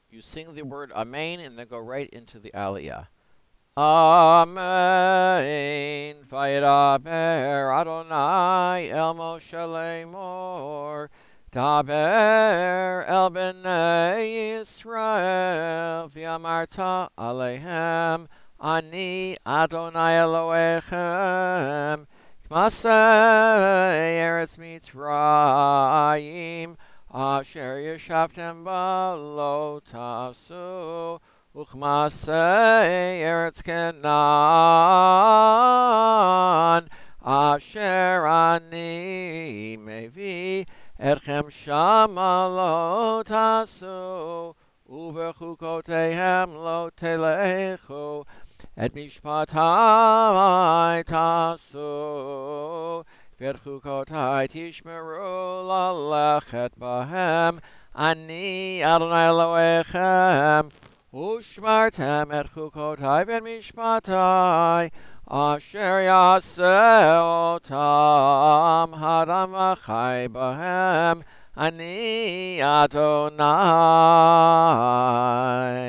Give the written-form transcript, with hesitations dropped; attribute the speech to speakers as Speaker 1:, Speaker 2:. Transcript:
Speaker 1: You sing the word Amen and then go right into the Aliyah. Amen. Vayidaber Adonai el Moshe Lemor. Daber el bnei Yisrael v'amarta alehem ani Adonai Elohechem k'masei eretz Mitzrayim asher yeshavtem ba lo tasu Uchmasei Eretz Canaan, Asher Ani Mevi Etchem Shama Lo Tasu, Uvechukotehem Lo Telechu, Et Mishpatai Tasu, V'Chukotai Tishmeru Lalechet Bahem, Ani Adonai Elohechem, Ushmartem et chukotai v'mishpatai asher yaseotam hadam v'chai bahem ani Adonai.